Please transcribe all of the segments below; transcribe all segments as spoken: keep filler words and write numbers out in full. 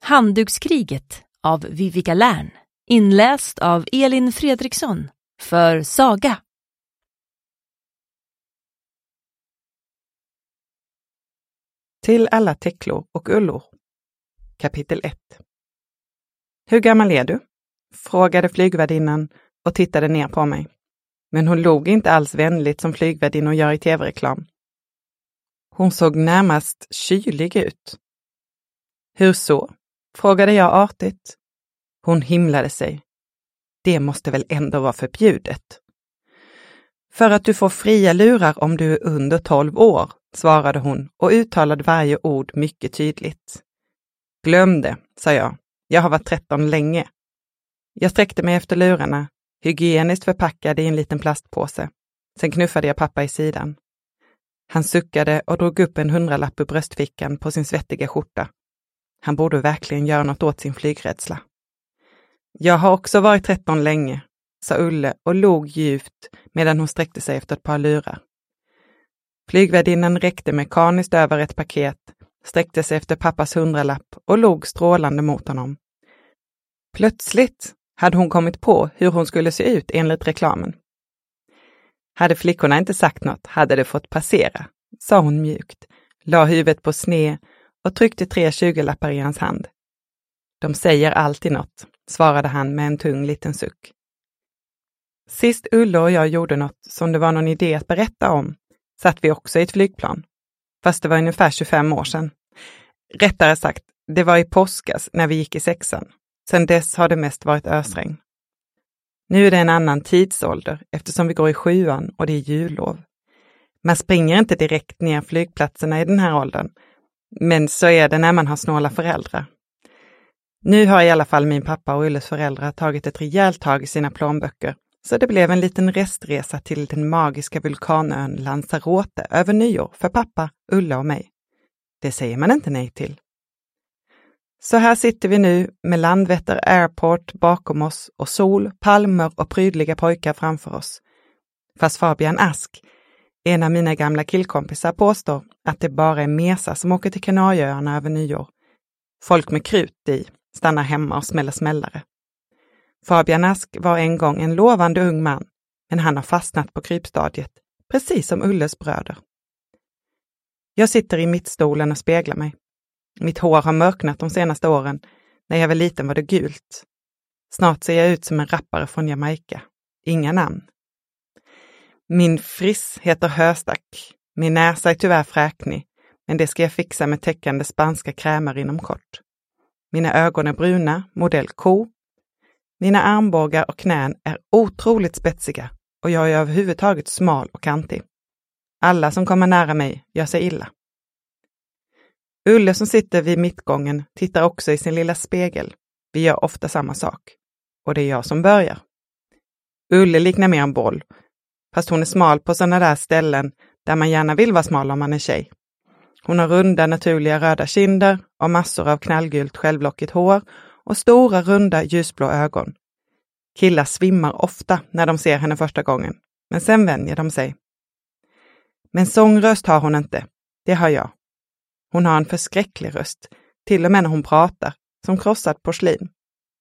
Handdukskriget av Vivica Lärn, inläst av Elin Fredriksson för Saga. Till alla täcklor och ullor. Kapitel ett. Hur gammal är du? Frågade flygvärdinnan och tittade ner på mig. Men hon log inte alls vänligt som flygvärdinnor gör i tv-reklam. Hon såg närmast kylig ut. Hur så? Frågade jag artigt. Hon himlade sig. Det måste väl ändå vara förbjudet. För att du får fria lurar om du är under tolv år, svarade hon och uttalade varje ord mycket tydligt. Glöm det, sa jag. Jag har varit tretton länge. Jag sträckte mig efter lurarna, hygieniskt förpackade i en liten plastpåse. Sen knuffade jag pappa i sidan. Han suckade och drog upp en hundralapp ur bröstfickan på sin svettiga skjorta. Han borde verkligen göra något åt sin flygrädsla. Jag har också varit tretton länge, sa Ulle och log djupt medan hon sträckte sig efter ett par lurar. Flygvärdinnan räckte mekaniskt över ett paket, sträckte sig efter pappas hundralapp och log strålande mot honom. Plötsligt hade hon kommit på hur hon skulle se ut enligt reklamen. Hade flickorna inte sagt något hade det fått passera, sa hon mjukt, la huvudet på sne och tryckte tre tjugolappar i hans hand. De säger alltid något, svarade han med en tung liten suck. Sist Ulle och jag gjorde något som det var någon idé att berätta om, satt vi också i ett flygplan. Fast det var ungefär tjugofem år sedan. Rättare sagt, det var i påskas när vi gick i sexan. Sedan dess har det mest varit ösregn. Nu är det en annan tidsålder eftersom vi går i sjuan och det är jullov. Man springer inte direkt ner flygplatserna i den här åldern. Men så är det när man har snåla föräldrar. Nu har i alla fall min pappa och Ulles föräldrar tagit ett rejält tag i sina plånböcker. Så det blev en liten restresa till den magiska vulkanön Lanzarote över nyår för pappa, Ulle och mig. Det säger man inte nej till. Så här sitter vi nu med Landvetter Airport bakom oss och sol, palmer och prydliga pojkar framför oss. Fast Fabian Ask, en av mina gamla killkompisar, påstår att det bara är mesar som åker till Kanarieöarna över nyår. Folk med krut i stannar hemma och smäller smällare. Fabian Ask var en gång en lovande ung man, men han har fastnat på krypstadiet, precis som Ulles bröder. Jag sitter i mittstolen och speglar mig. Mitt hår har mörknat de senaste åren. När jag var liten var det gult. Snart ser jag ut som en rappare från Jamaica. Inga namn. Min friss heter Höstack. Min näsa är tyvärr fräknig, men det ska jag fixa med täckande spanska krämer inom kort. Mina ögon är bruna, modell ko. Mina armbågar och knän är otroligt spetsiga och jag är överhuvudtaget smal och kantig. Alla som kommer nära mig gör sig illa. Ulle som sitter vid mittgången tittar också i sin lilla spegel. Vi gör ofta samma sak. Och det är jag som börjar. Ulle liknar mer en boll. Fast hon är smal på sådana där ställen där man gärna vill vara smal om man är tjej. Hon har runda naturliga röda kinder och massor av knallgult självlockigt hår och stora runda ljusblå ögon. Killar svimmar ofta när de ser henne första gången. Men sen vänjer de sig. Men sångröst har hon inte. Det har jag. Hon har en förskräcklig röst, till och med när hon pratar, som krossat porslin.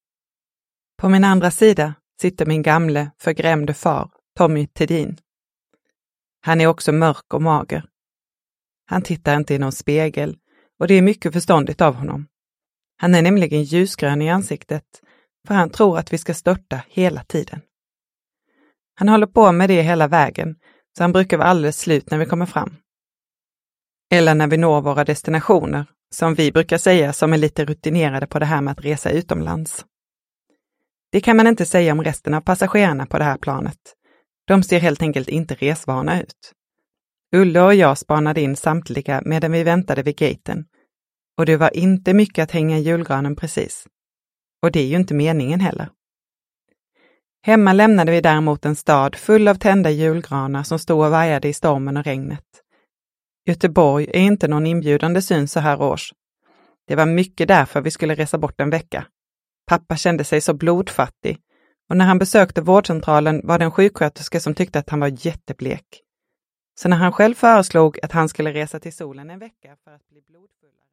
På min andra sida sitter min gamle, förgrämde far, Tommy Tedin. Han är också mörk och mager. Han tittar inte i någon spegel och det är mycket förståndigt av honom. Han är nämligen ljusgrön i ansiktet för han tror att vi ska störta hela tiden. Han håller på med det hela vägen så han brukar vara alldeles slut när vi kommer fram. Eller när vi når våra destinationer, som vi brukar säga som är lite rutinerade på det här med att resa utomlands. Det kan man inte säga om resten av passagerarna på det här planet. De ser helt enkelt inte resvana ut. Ulle och jag spanade in samtliga medan vi väntade vid gaten. Och det var inte mycket att hänga i julgranen precis. Och det är ju inte meningen heller. Hemma lämnade vi däremot en stad full av tända julgranar som stod och vajade i stormen och regnet. Göteborg är inte någon inbjudande syn så här års. Det var mycket därför vi skulle resa bort en vecka. Pappa kände sig så blodfattig och när han besökte vårdcentralen var det en sjuksköterska som tyckte att han var jätteblek. Så när han själv föreslog att han skulle resa till solen en vecka för att bli blodfullare.